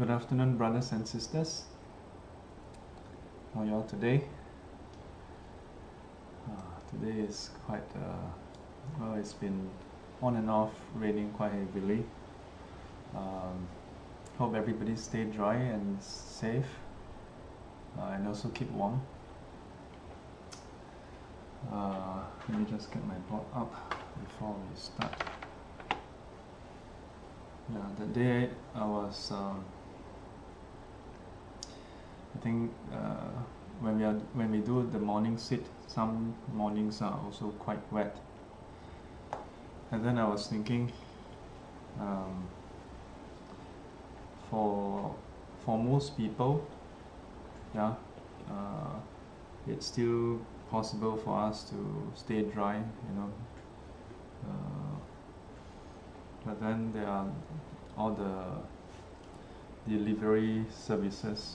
Good afternoon, brothers and sisters. How are you all today? Today is quite, well, it's been on and off raining quite heavily. Hope everybody stay dry and safe, and also keep warm. Let me just get my board up before we start. Yeah, the day I was, I think when we do the morning sit, some mornings are also quite wet. And then I was thinking, for most people, yeah, it's still possible for us to stay dry, you know. But then there are all the delivery services.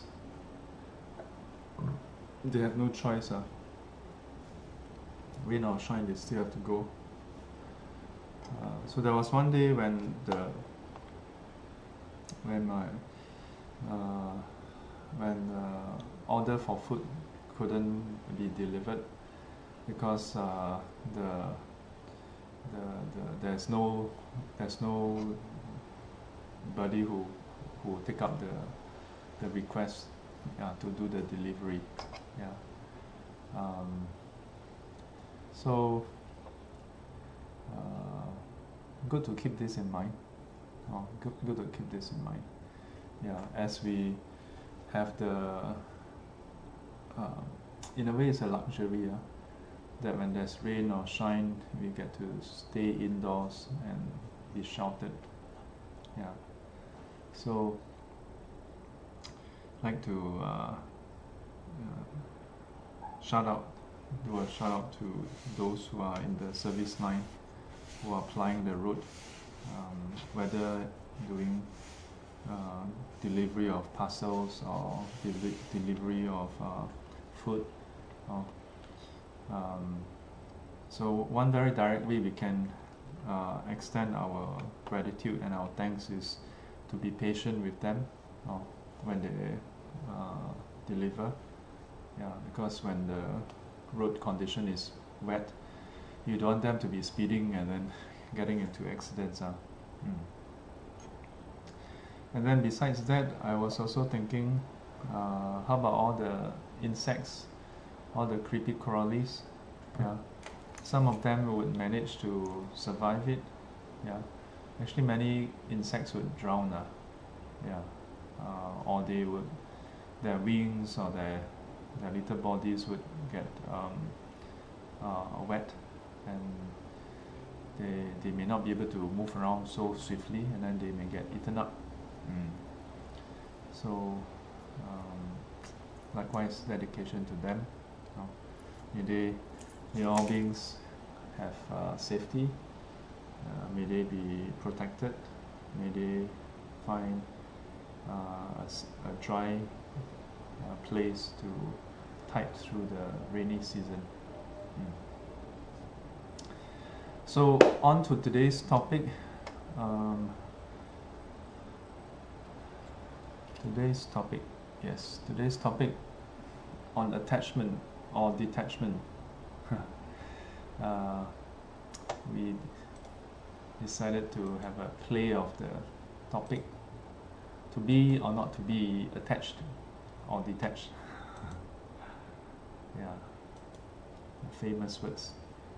They have no choice. Rain or shine, they still have to go. So there was one day when order for food couldn't be delivered because there's nobody who take up the request, to do the delivery. So good to keep this in mind. Good to keep this in mind. As we have in a way it's a luxury, that when there's rain or shine, we get to stay indoors and be sheltered. So I'd like to do a shout out to those who are in the service line, who are plying the road, whether doing delivery of parcels or delivery of food. So one very direct way we can extend our gratitude and our thanks is to be patient with them when they deliver. Because when the road condition is wet, you don't want them to be speeding and then getting into accidents. And then besides that, I was also thinking, how about all the insects, all the creepy crawlies? Some of them would manage to survive it. Actually many insects would drown. Or they would, their wings or their little bodies would get wet, and they may not be able to move around so swiftly, and then they may get eaten up. So likewise, dedication to them. May all beings have safety. May they be protected. May they find a dry place to tide through the rainy season. So on to today's topic. Today's topic on attachment or detachment. We decided to have a play of the topic: to be or not to be attached or detached. Famous words.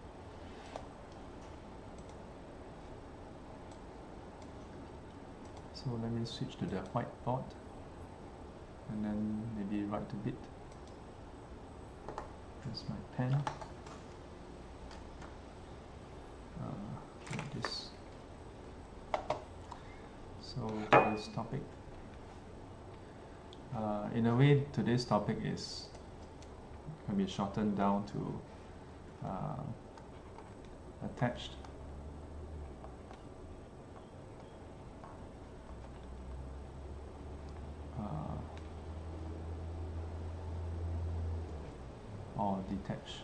So let me switch to the whiteboard and then maybe write a bit. Here's my pen. Like this. So today's topic. In a way, today's topic can be shortened down to attached, or detached.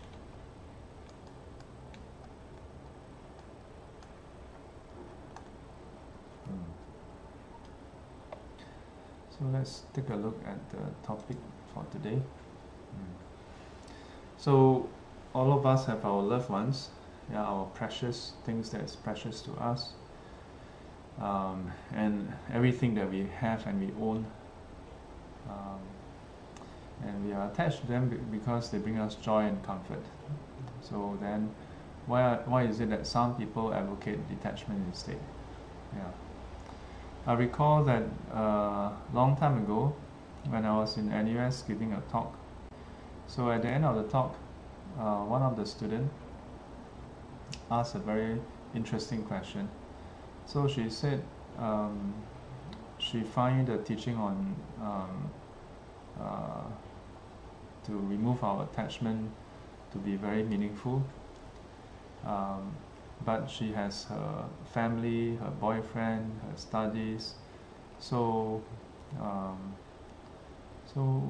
So let's take a look at the topic for today. So all of us have our loved ones, yeah, our precious things that is precious to us, and everything that we have and we own, and we are attached to them because they bring us joy and comfort. So then, why is it that some people advocate detachment instead? Yeah, I recall that long time ago, when I was in NUS giving a talk. So at the end of the talk, one of the students asked a very interesting question. So she said she find the teaching on to remove our attachment to be very meaningful, but she has her family, her boyfriend, her studies, so so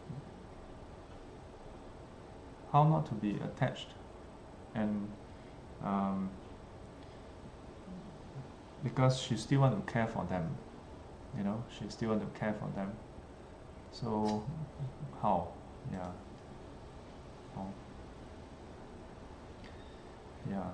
how not to be attached, and because she still want to care for them, she still want to care for them. So how? Yeah. How? Yeah.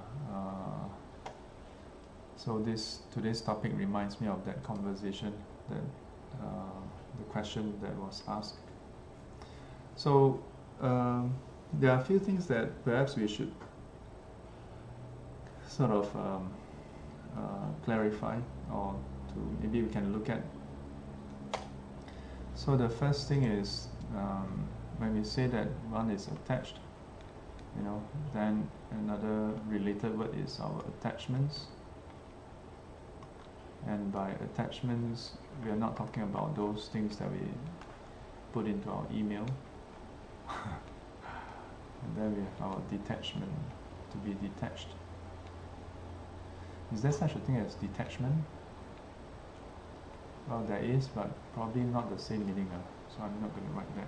So today's topic reminds me of that conversation, that the question that was asked. So there are a few things that perhaps we should sort of clarify, or maybe we can look at. So the first thing is, when we say that one is attached, then another related word is our attachments. And by attachments, we are not talking about those things that we put into our email. And then we have our detachment, to be detached. Is there such a thing as detachment? Well, there is, but probably not the same meaning, so I'm not going to write that.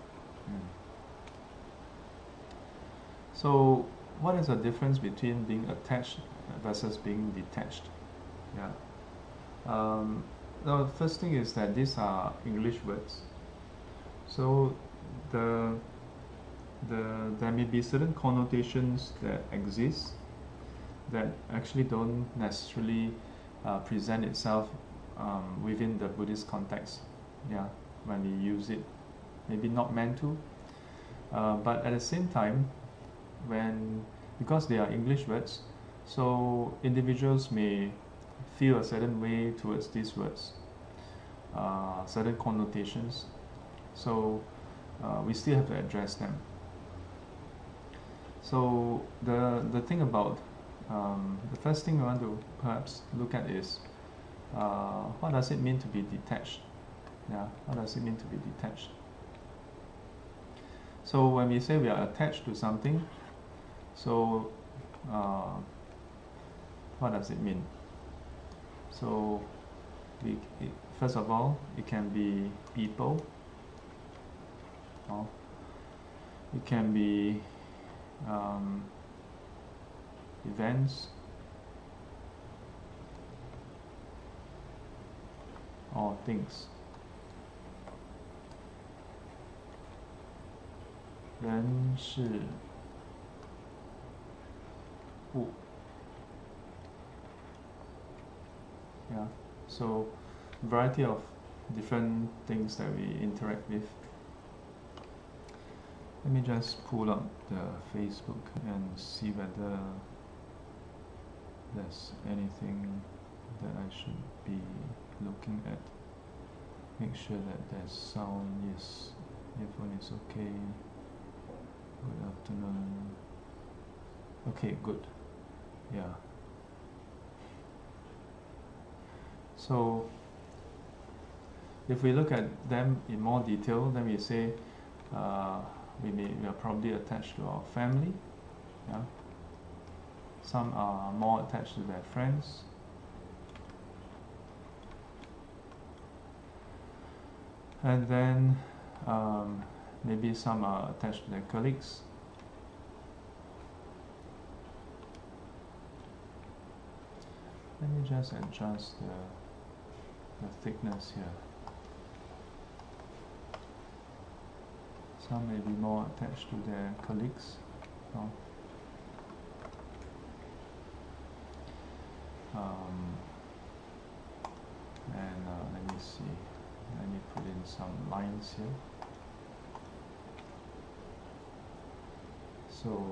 So, what is the difference between being attached versus being detached? Yeah. The first thing is that these are English words. So, there may be certain connotations that exist that actually don't necessarily present itself within the Buddhist context. Yeah, when we use it, maybe not meant to, but at the same time, because they are English words, so individuals may feel a certain way towards these words, certain connotations. So we still have to address them. So the thing about the first thing we want to perhaps look at is what does it mean to be detached? Yeah, what does it mean to be detached? So when we say we are attached to something, so what does it mean? So first of all, it can be people, or it can be events, or things. 人事物. Yeah, so variety of different things that we interact with. Let me just pull up the Facebook and see whether there's anything that I should be looking at. Make sure that there's sound. Yes, earphone is okay. Good afternoon. Okay, good. Yeah. So if we look at them in more detail, then we say we are probably attached to our family. Yeah. Some are more attached to their friends. And then maybe some are attached to their colleagues. Let me just adjust the thickness here. Some may be more attached to their colleagues. No? Let me see. Let me put in some lines here. So,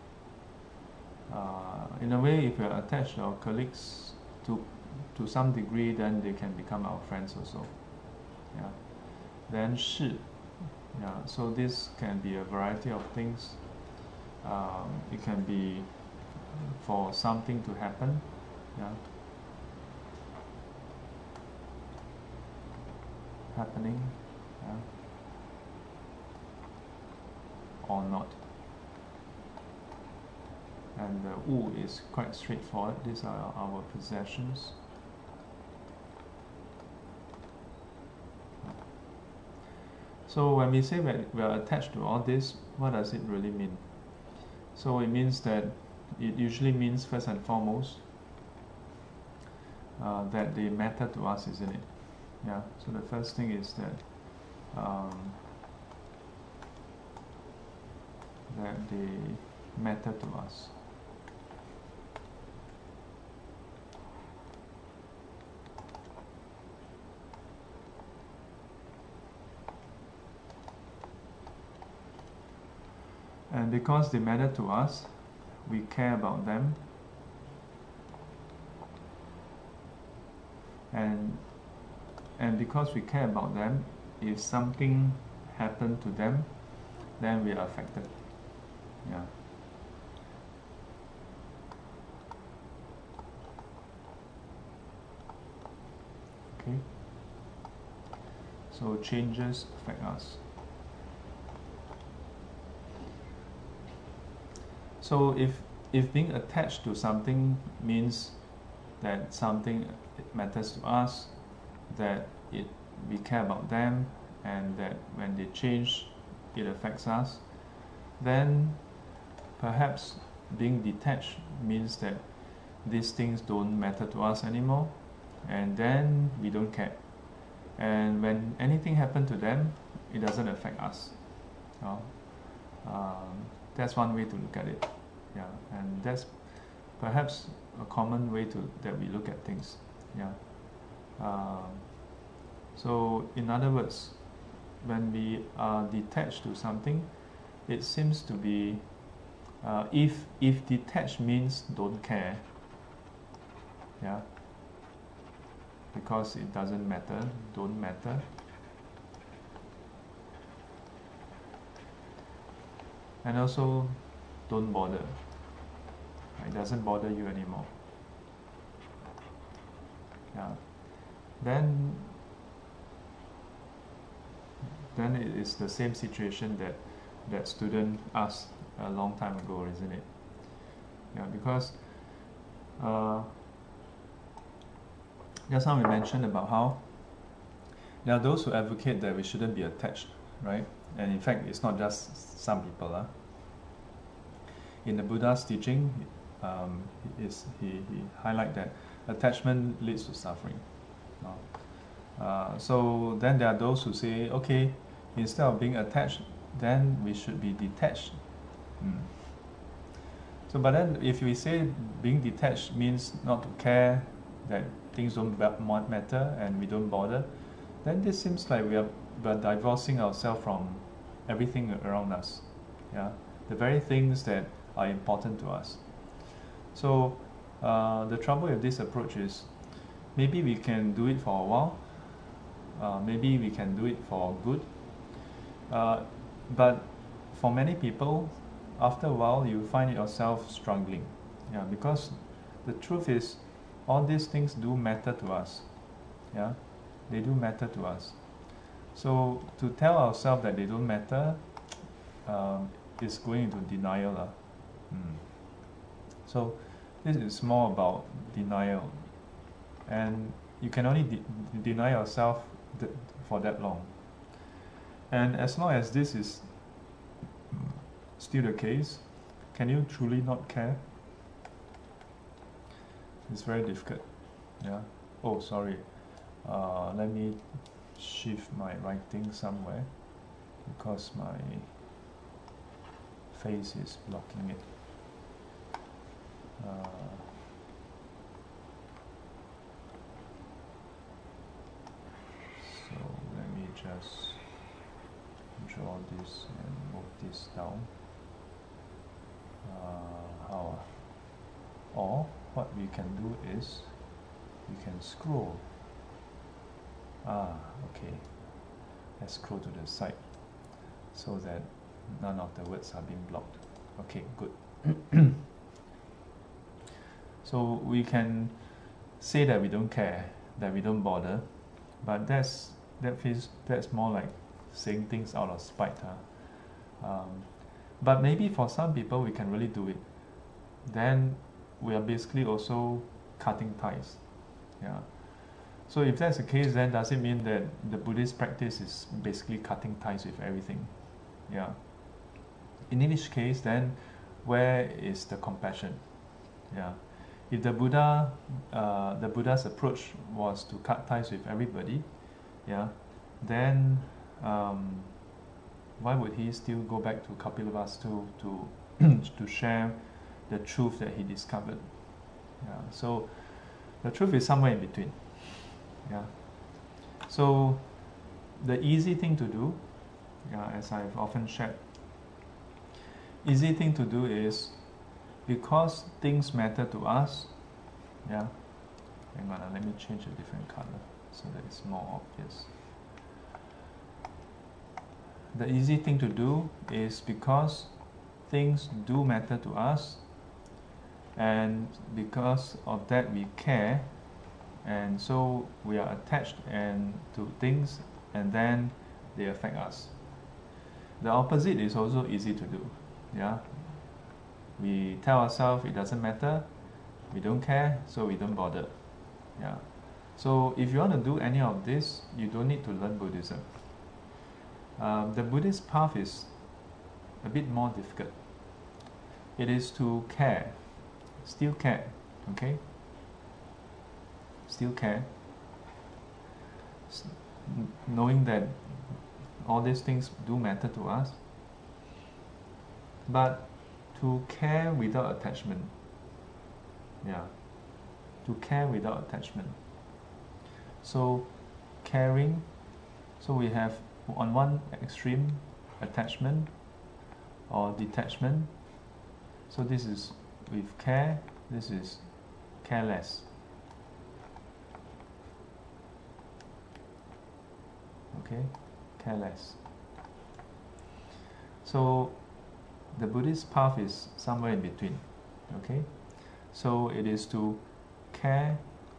in a way, if we are attached to our colleagues to some degree, then they can become our friends also. Yeah. Then 是. Yeah. So this can be a variety of things. It can be for something to happen. Yeah. Happening. Yeah. Or not. And the 物 is quite straightforward. These are our possessions. So when we say that we are attached to all this, what does it really mean? So it means that it usually means first and foremost that they matter to us, isn't it? Yeah. So the first thing is that that they matter to us. And because they matter to us, we care about them. And because we care about them, if something happened to them, then we are affected. Yeah. Okay. So changes affect us. So if being attached to something means that something matters to us, that we care about them, and that when they change, it affects us, then perhaps being detached means that these things don't matter to us anymore, and then we don't care. And when anything happens to them, it doesn't affect us. That's one way to look at it. Yeah, and that's perhaps a common way that we look at things. Yeah. So in other words, when we are detached to something, it seems to be if detached means don't care. Yeah. Because it doesn't matter, don't matter. And also, don't bother. It doesn't bother you anymore. Yeah. Then it is the same situation that student asked a long time ago, isn't it? Yeah, because just now we mentioned about how there are those who advocate that we shouldn't be attached, right? And in fact, it's not just some people. In the Buddha's teaching, he highlight that attachment leads to suffering. So then there are those who say, okay, instead of being attached, then we should be detached. So, but then if we say being detached means not to care, that things don't matter and we don't bother, then this seems like we are divorcing ourselves from everything around us. Yeah, the very things that are important to us. So the trouble with this approach is maybe we can do it for a while, maybe we can do it for good, but for many people, after a while you find yourself struggling. Yeah, because the truth is all these things do matter to us. Yeah, they do matter to us. So to tell ourselves that they don't matter is going into denial. So this is more about denial, and you can only deny yourself for that long. And as long as this is still the case, can you truly not care? It's very difficult. Yeah. Oh, sorry. Let me shift my writing somewhere. because my face is blocking it. So let me just draw this and move this down. How? Or what we can do is we can scroll. Okay. Let's scroll to the side so that none of the words are being blocked. Okay, good. So we can say that we don't care, that we don't bother, but that's more like saying things out of spite. But maybe for some people we can really do it. Then we are basically also cutting ties. Yeah. So if that's the case, then does it mean that the Buddhist practice is basically cutting ties with everything? Yeah. In each case, then where is the compassion? Yeah. If the Buddha's approach was to cut ties with everybody, yeah, then why would he still go back to Kapilavastu to share the truth that he discovered? Yeah. So the truth is somewhere in between. Yeah. So the easy thing to do, as I've often shared, easy thing to do is, because things matter to us, yeah. Hang on, let me change a different color so that it's more obvious. The easy thing to do is, because things do matter to us, and because of that we care, and so we are attached to things, and then they affect us. The opposite is also easy to do. Yeah, we tell ourselves it doesn't matter, we don't care, so we don't bother. Yeah. So if you want to do any of this, you don't need to learn Buddhism. The Buddhist path is a bit more difficult. It is to care, still care, okay? Still care, knowing that all these things do matter to us, but to care without attachment. Yeah, to care without attachment. So caring, so we have on one extreme attachment or detachment. So this is with care, this is careless. Okay, careless. So the Buddhist path is somewhere in between. Okay, so it is to care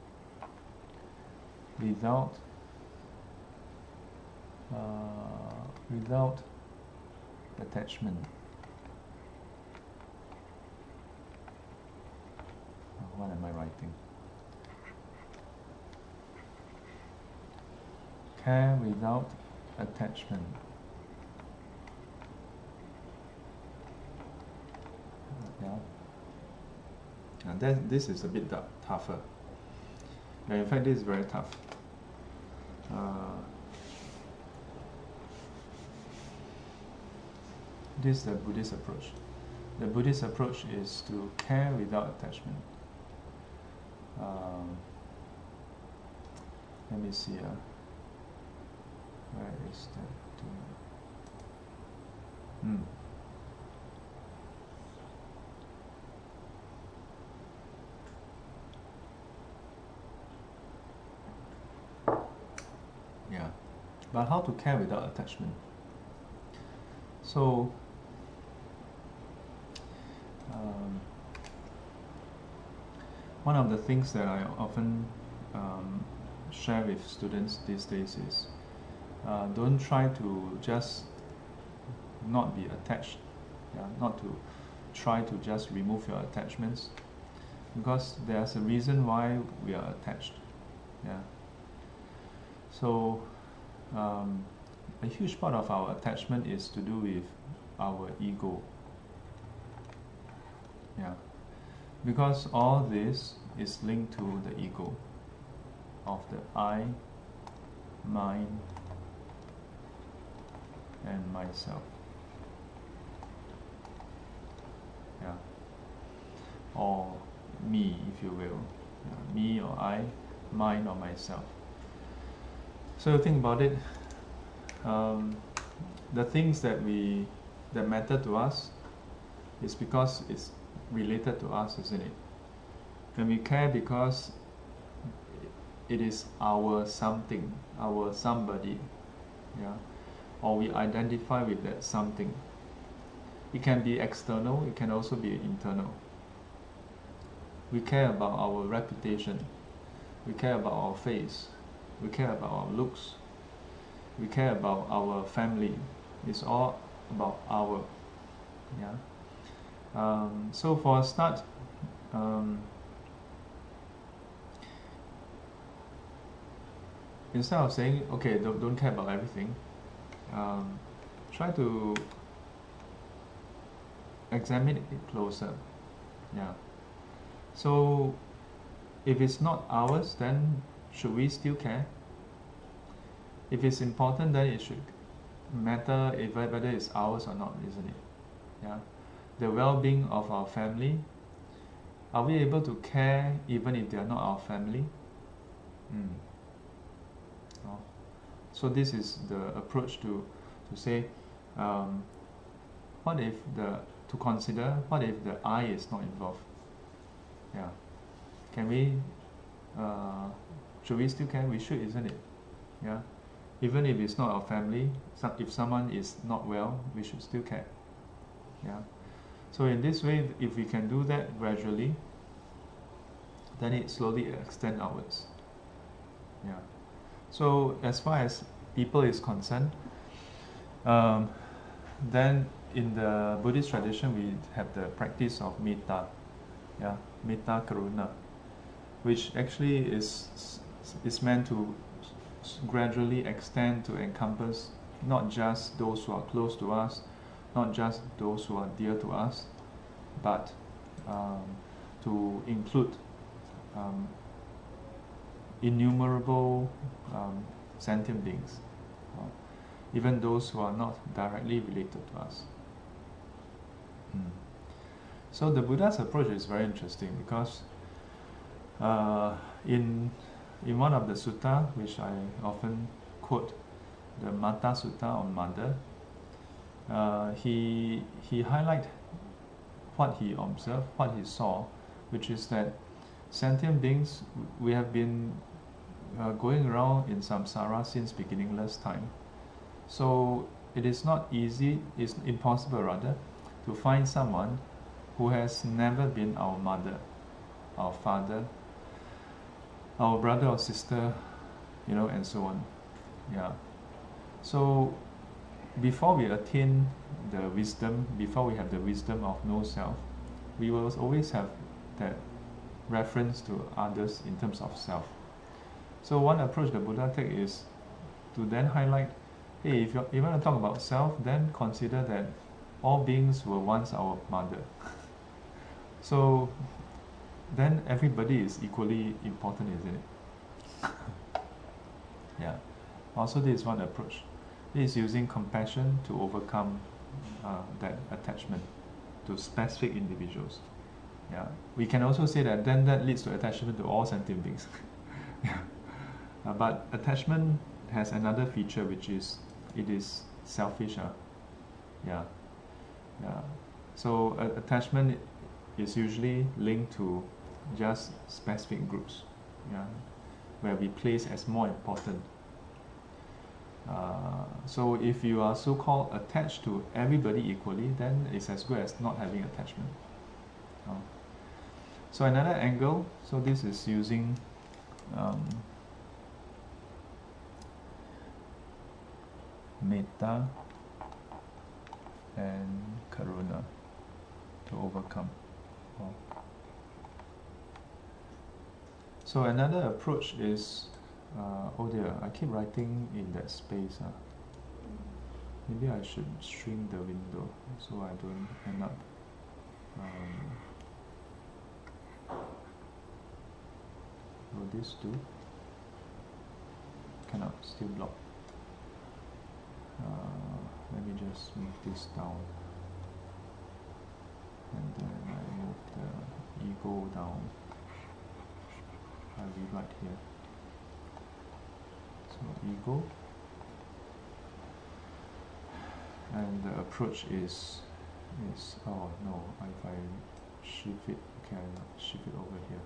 without attachment. What am I writing? Care without attachment. Yeah. And then this is a bit tougher. Yeah, in fact, this is very tough. This is the Buddhist approach. The Buddhist approach is to care without attachment. Let me see. Where is that? Yeah. But how to care without attachment? So, one of the things that I often share with students these days is, don't try to just not be attached. Yeah? Not to try to just remove your attachments, because there's a reason why we are attached. Yeah. So a huge part of our attachment is to do with our ego. Yeah. Because all this is linked to the ego of the I, mine, and myself. Yeah. Or me, if you will. Yeah. Me or I, mine or myself. So think about it. The things that matter to us is because it's related to us, isn't it? And we care because it is our something, our somebody, yeah, or we identify with that something. It can be external, it can also be internal. We care about our reputation, we care about our face, we care about our looks, we care about our family. It's all about our, yeah. So for a start, instead of saying, okay, don't care about everything, try to examine it closer. Yeah. So if it's not ours, then should we still care? If it's important, then it should matter if whether it's ours or not, isn't it? Yeah. The well-being of our family, are we able to care even if they are not our family? Oh. So this is the approach to say, what if to consider, what if the I is not involved? Yeah. Can we, should we still care? We should, isn't it? Yeah. Even if it's not our family, if someone is not well, we should still care. Yeah. So in this way, if we can do that gradually, then it slowly extends outwards. Yeah. So as far as people is concerned, then in the Buddhist tradition, we have the practice of metta, yeah, metta karuna, which actually is meant to gradually extend to encompass not just those who are close to us, not just those who are dear to us, but to include innumerable sentient beings, even those who are not directly related to us. So the Buddha's approach is very interesting because in one of the sutta, which I often quote, the Mata Sutta on mother, he highlighted what he observed, what he saw, which is that sentient beings, we have been going around in samsara since beginningless time. So it is not easy, it's impossible rather, to find someone who has never been our mother, our father, our brother or sister, and so on. Yeah. So before we attain the wisdom, before we have the wisdom of no self, we will always have that reference to others in terms of self. So one approach the Buddha takes is to then highlight, hey, if you want to talk about self, then consider that all beings were once our mother. So then everybody is equally important, isn't it? Yeah. Also, this is one approach. This is using compassion to overcome that attachment to specific individuals. Yeah. We can also say that then that leads to attachment to all sentient beings. Yeah. But attachment has another feature, which is it is selfish. Yeah. Yeah. So attachment is usually linked to just specific groups, yeah, where we place as more important. So if you are so-called attached to everybody equally, then it's as good as not having attachment. So another angle, so this is using metta and karuna to overcome. So another approach is, oh dear, I keep writing in that space. Maybe I should shrink the window so I don't end up. Will this do? Cannot, still block. let me just move this down, and then I move the ego down. I rewrite here. So ego, and the approach is oh no, if I shift it, okay, I shift it over here.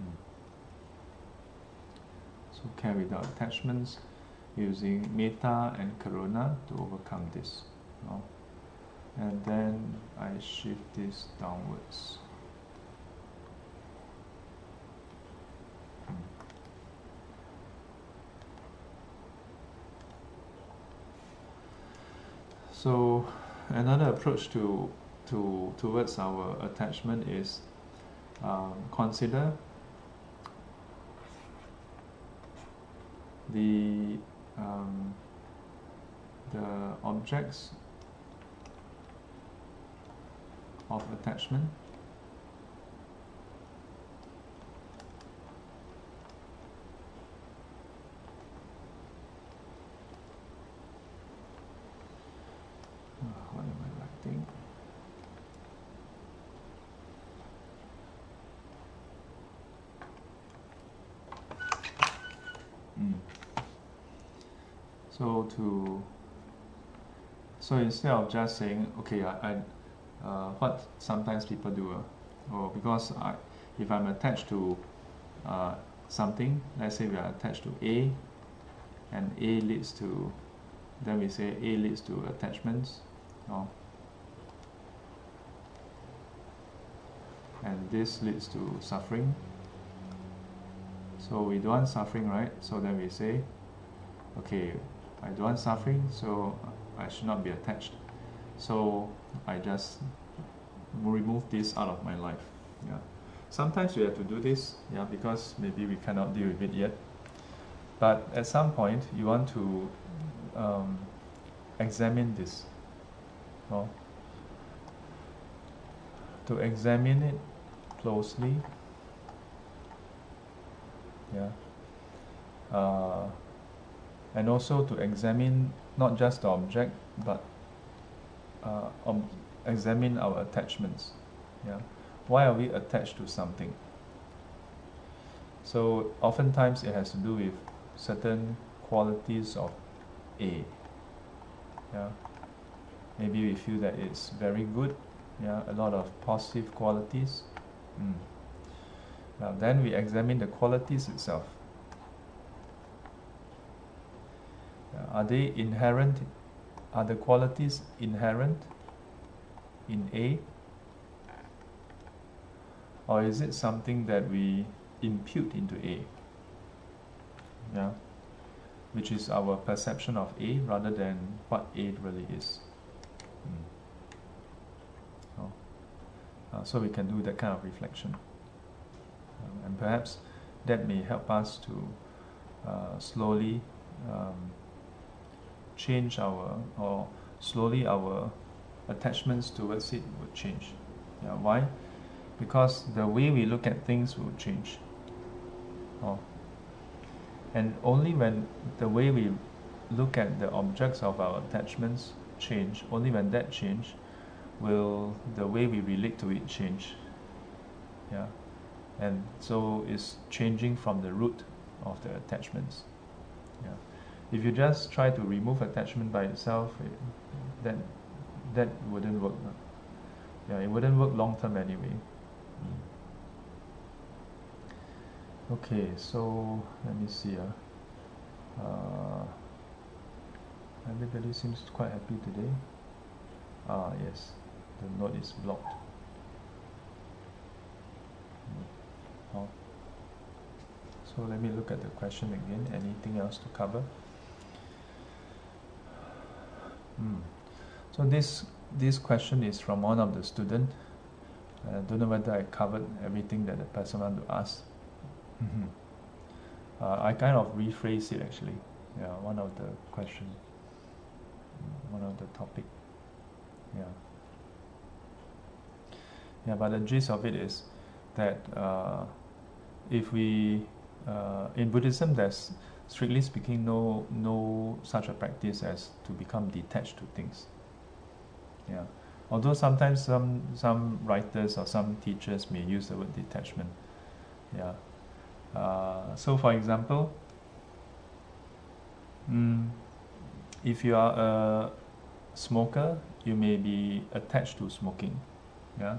So care without attachments, using metta and karuna to overcome this. No? And then I shift this downwards. So another approach towards our attachment is consider the objects of attachment what am I writing? So instead of just saying, okay, what sometimes people do, because if I'm attached to something, let's say we are attached to A, and A leads to, then we say A leads to attachments, and this leads to suffering. So we don't want suffering, right? So then we say, okay, I don't want suffering, so I should not be attached. So I just remove this out of my life. Yeah. Sometimes we have to do this, because maybe we cannot deal with it yet. But at some point, you want to examine this. To examine it closely. And also to examine not just the object, but examine our attachments. Why are we attached to something? So oftentimes it has to do with certain qualities of A. Maybe we feel that it's very good, a lot of positive qualities. Now then we examine the qualities itself. Are they inherent? Are the qualities inherent in A? Or is it something that we impute into A? Which is our perception of A rather than what A really is. So we can do that kind of reflection. And perhaps that may help us to slowly change slowly our attachments towards it would change. Why? Because the way we look at things will change. And only when the way we look at the objects of our attachments change, only when that change will the way we relate to it change. And so it's changing from the root of the attachments. If you just try to remove attachment by itself, that wouldn't work. It wouldn't work long term anyway. Okay, so let me see. Everybody seems quite happy today. Yes, the note is blocked. So let me look at the question again. Anything else to cover? So this question is from one of the students. I don't know whether I covered everything that the person wanted to ask. I kind of rephrase it actually. One of the question, one of the topic. But the gist of it is that if we in Buddhism, there's strictly speaking, no such a practice as to become detached to things. Yeah. Although sometimes some writers or some teachers may use the word detachment. Yeah. So for example, if you are a smoker, you may be attached to smoking. Yeah.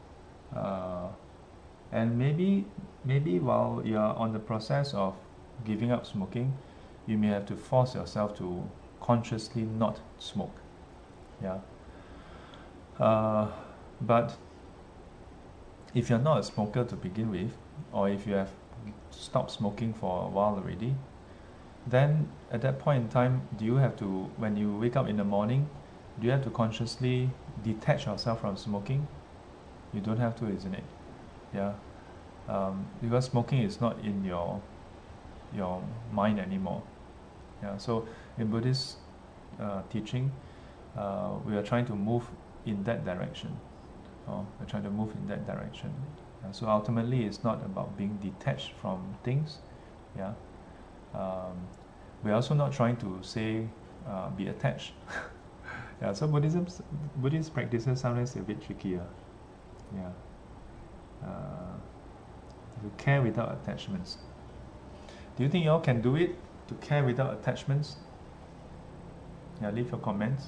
And maybe while you are on the process of giving up smoking, you may have to force yourself to consciously not smoke. Yeah. But if you're not a smoker to begin with, or if you have stopped smoking for a while already, then at that point in time, do you have to, when you wake up in the morning, do you have to consciously detach yourself from smoking? You don't have to, isn't it? Yeah. Because smoking is not in your mind anymore. Yeah. So in Buddhist teaching, we are trying to move in that direction. We're trying to move in that direction. So ultimately, it's not about being detached from things. Yeah. We're also not trying to say be attached. Yeah. So Buddhist practices sometimes a bit trickier. Yeah. To care without attachments. Do you think you all can do it? To care without attachments? Yeah. Leave your comments.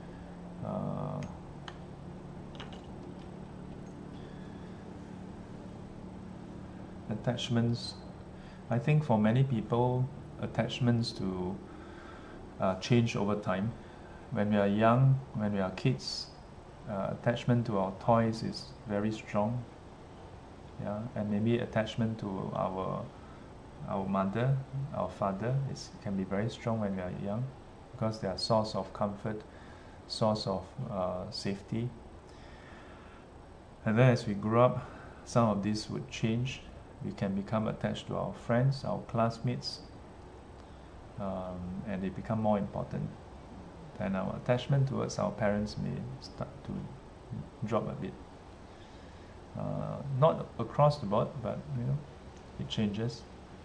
Attachments, I think for many people, attachments to change over time. When we are young, when we are kids, attachment to our toys is very strong. Yeah, and maybe attachment to our mother, our father can be very strong when we are young, because they are source of comfort, source of safety. And then as we grow up, some of this would change. We can become attached to our friends, our classmates, and they become more important. Then our attachment towards our parents may start to drop a bit. Not across the board, but it changes.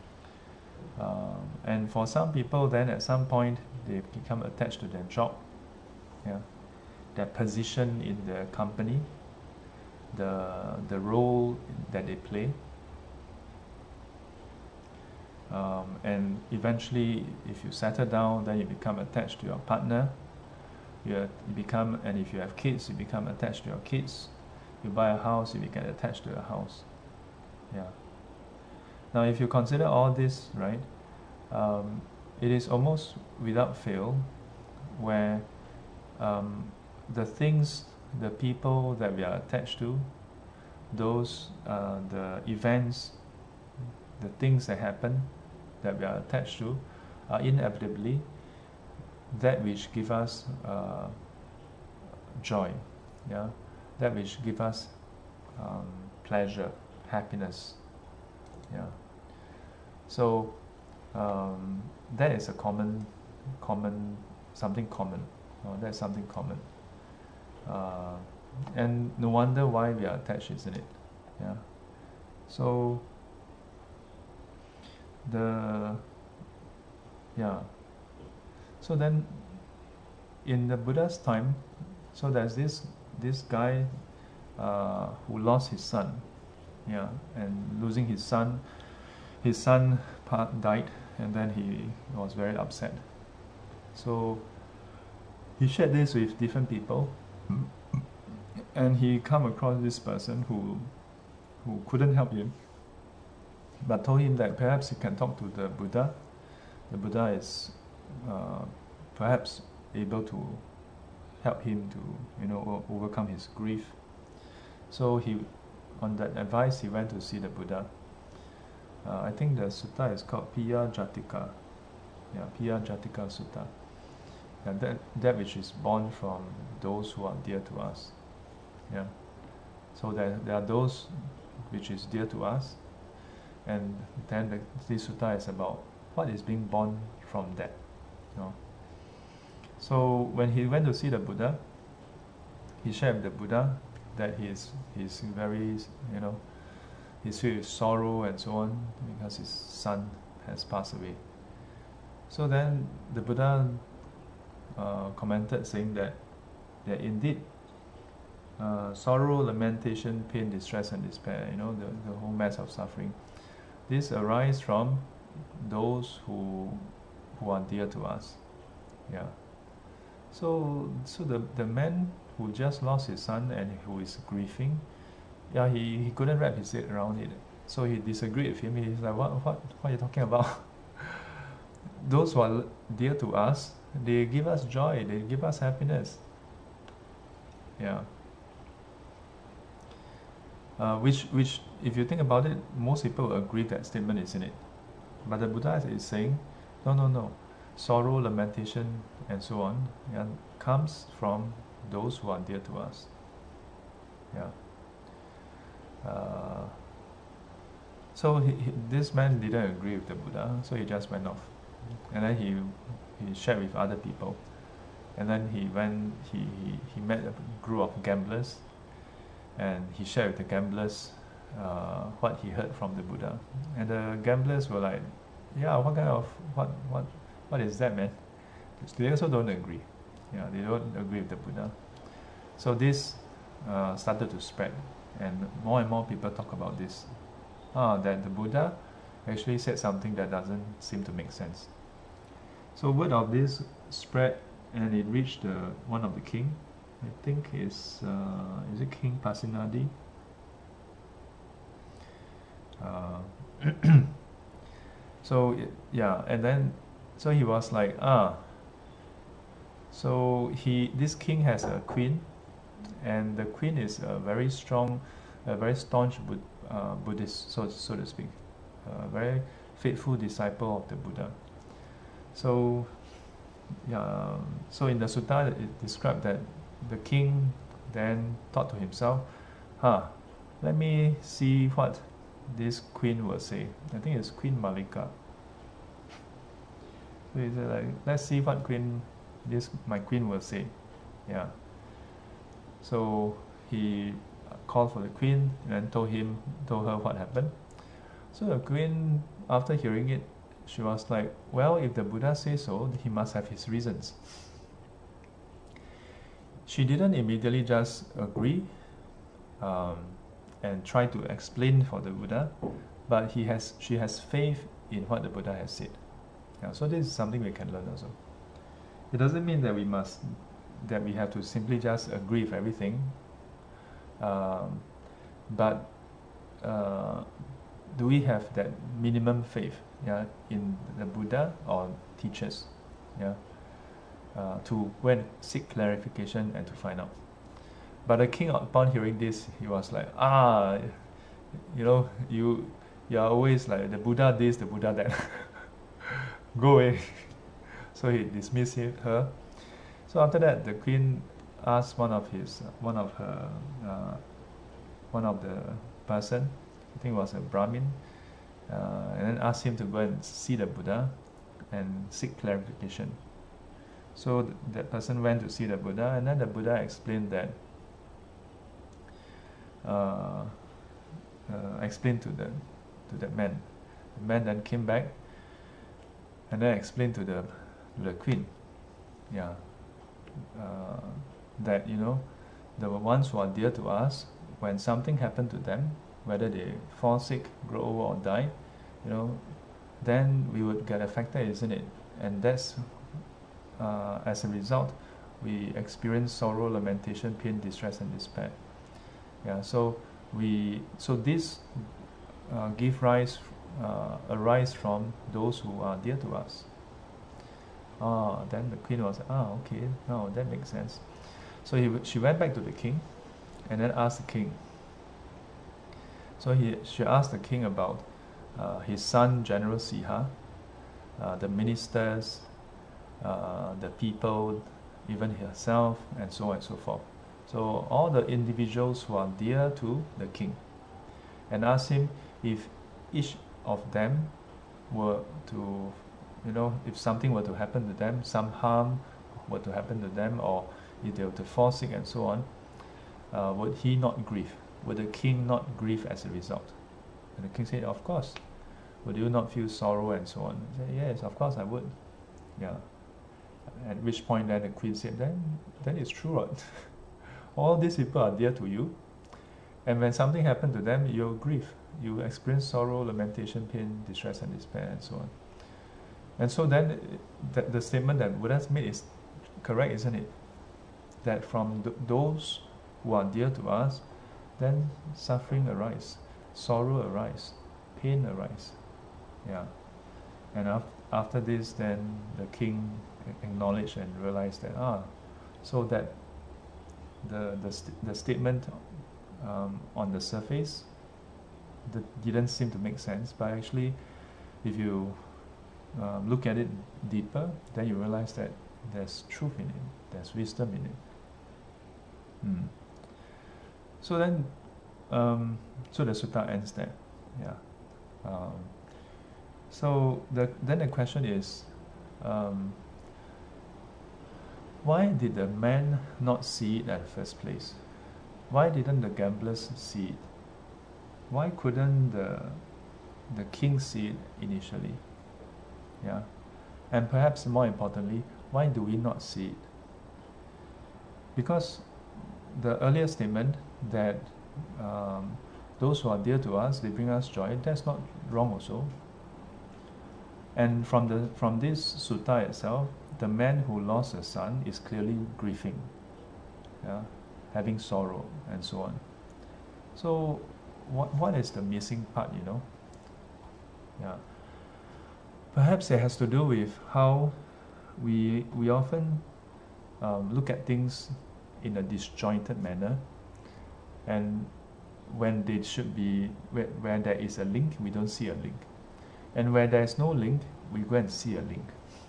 And for some people, then at some point they become attached to their job, their position in the company, the role that they play. And eventually, if you settle down, then you become attached to your partner. And if you have kids, you become attached to your kids. You buy a house, you get attached to a house. Yeah. Now, if you consider all this, right, it is almost without fail where the things, the people that we are attached to, those the events, the things that happen that we are attached to, are inevitably that which give us joy, that which give us pleasure, happiness, So that is a common, something common. That's something common, and no wonder why we are attached, isn't it? Yeah. So So then, in the Buddha's time, so there's this guy who lost his son, and losing his son died, and then he was very upset. So he shared this with different people, and he come across this person who couldn't help him, but told him that perhaps he can talk to the Buddha. The Buddha is perhaps able to help him to overcome his grief. So on that advice, he went to see the Buddha. I think the sutta is called Piya Jatika. Piya Jatika Sutta. And that which is born from those who are dear to us. So there are those which is dear to us, and then this sutta is about what is being born from that. So when he went to see the Buddha, he shared with the Buddha that he's very, he's filled with sorrow and so on because his son has passed away. So then the Buddha commented saying that indeed sorrow, lamentation, pain, distress and despair, the whole mass of suffering, this arise from those who are dear to us. Yeah. So the man who just lost his son and who is grieving, yeah, he couldn't wrap his head around it. So he disagreed with him. He's like, what are you talking about? Those who are dear to us, they give us joy, they give us happiness. Yeah. Which if you think about it, most people agree that statement, isn't it? But the Buddha is saying, no. Sorrow, lamentation, and so on, yeah, comes from those who are dear to us. Yeah. So this man didn't agree with the Buddha, so he just went off, and then he shared with other people, and then he met a group of gamblers, and he shared with the gamblers what he heard from the Buddha, and the gamblers were like, yeah, what is that, man? They also don't agree. Yeah, they don't agree with the Buddha. So this started to spread, and more people talk about this. That the Buddha actually said something that doesn't seem to make sense. So word of this spread, and it reached one of the king. I think is it King Pasenadi? So yeah, and then so he was like, so this king has a queen, and the queen is a very strong, a very staunch Buddhist, so to speak, a very faithful disciple of the Buddha. So yeah, so in the sutta it described that the king then thought to himself, let me see what this queen will say. I think it's Queen Malika. So he said, like, let's see what my queen will say. Yeah. So he called for the queen and told her what happened. So the queen, after hearing it, she was like, well, if the Buddha says so, he must have his reasons. She didn't immediately just agree and try to explain for the Buddha, but she has faith in what the Buddha has said. Yeah, so this is something we can learn also. It doesn't mean that we have to simply just agree with everything, but do we have that minimum faith, yeah, in the Buddha or teachers, yeah, to when seek clarification and to find out. But the king, upon hearing this, he was like, you are always like the Buddha this, the Buddha that. Go away. So he dismissed her. So after that, the queen asked one of the person, I think it was a Brahmin, and then asked him to go and see the Buddha and seek clarification. So that person went to see the Buddha, and then the Buddha explained that, explained to that man. The man then came back and then explained to the queen, yeah, that the ones who are dear to us, when something happened to them, whether they fall sick, grow old, or die, then we would get affected, isn't it? And that's as a result, we experience sorrow, lamentation, pain, distress, and despair. Yeah, so this arise from those who are dear to us. Then the queen was like, okay, no, that makes sense. So she went back to the king, and then asked the king. So she asked the king about his son, General Siha, the ministers, the people, even herself, and so on and so forth. So all the individuals who are dear to the king, and asked him if each of them were to, if something were to happen to them, some harm were to happen to them, or if they were to fall sick and so on, would he not grieve? Would the king not grieve as a result? And the king said, of course. Would you not feel sorrow and so on? He said, yes, of course I would. Yeah. At which point then the queen said, then it's true, right? All these people are dear to you, and when something happened to them, you'll grieve. You experience sorrow, lamentation, pain, distress, and despair, and so on. And so then, the statement that Buddha's made is correct, isn't it? That from those who are dear to us, then suffering arise, sorrow arise, pain arise. Yeah. And after this, then the king acknowledged and realized that so that the statement on the surface didn't seem to make sense, but actually, if you look at it deeper, then you realize that there's truth in it, there's wisdom in it. So then, so the sutta ends there. Yeah. So then the question is, why did the man not see it at the first place? Why didn't the gamblers see it? Why couldn't the king see it initially? Yeah. And perhaps more importantly, why do we not see it? Because the earlier statement that those who are dear to us, they bring us joy, that's not wrong also. And from this sutta itself, the man who lost a son is clearly grieving, yeah, having sorrow and so on. So what is the missing part, you know? Yeah. Perhaps it has to do with how we often look at things in a disjointed manner, and when they should be, where there is a link, we don't see a link, and where there is no link, we go and see a link.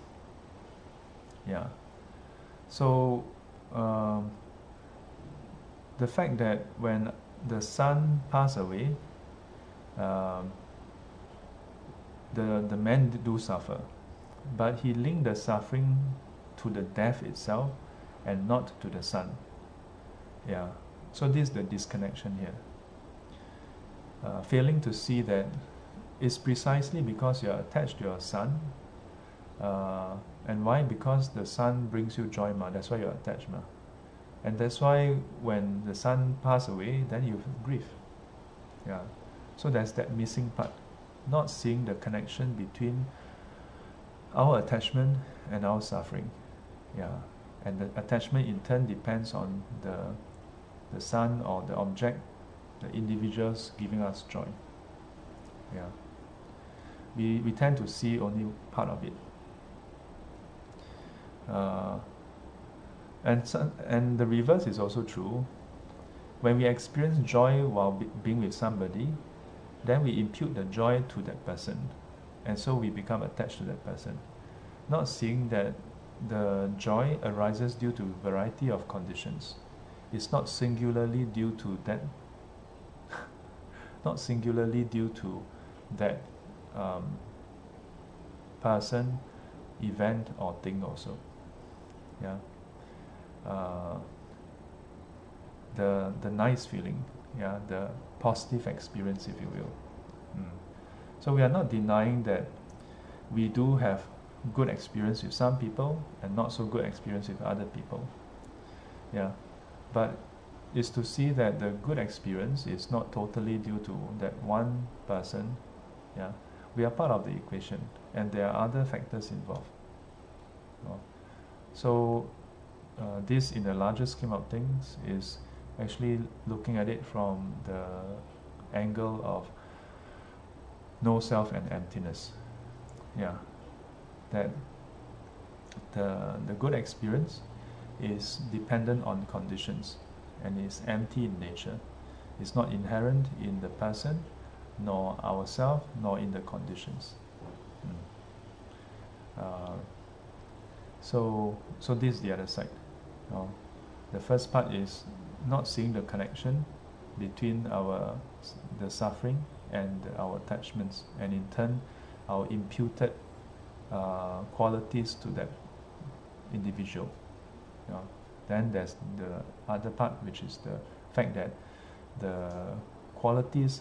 Yeah. So the fact that when the son passed away, the man do suffer, but he linked the suffering to the death itself and not to the son. Yeah. So this is the disconnection here. Failing to see that it's precisely because you are attached to your son. And why? Because the son brings you joy, that's why you're attached. And that's why when the son passes away, then you grieve. Yeah. So there's that missing part. Not seeing the connection between our attachment and our suffering. Yeah. And the attachment in turn depends on the son or the object, the individuals giving us joy. Yeah. We tend to see only part of it. And the reverse is also true. When we experience joy while being with somebody, then we impute the joy to that person, and so we become attached to that person, not seeing that the joy arises due to a variety of conditions. It's not singularly due to that not singularly due to that person, event, or thing also. Yeah. The nice feeling, yeah, the positive experience, if you will. So we are not denying that we do have good experience with some people and not so good experience with other people. Yeah. But it's to see that the good experience is not totally due to that one person. Yeah. We are part of the equation, and there are other factors involved. So this, in the larger scheme of things, is actually looking at it from the angle of no self and emptiness. Yeah. That the good experience is dependent on conditions and is empty in nature. It's not inherent in the person, nor ourselves, nor in the conditions. So this is the other side. The first part is not seeing the connection between the suffering and our attachments, and in turn our imputed qualities to that individual. Then there's the other part, which is the fact that the qualities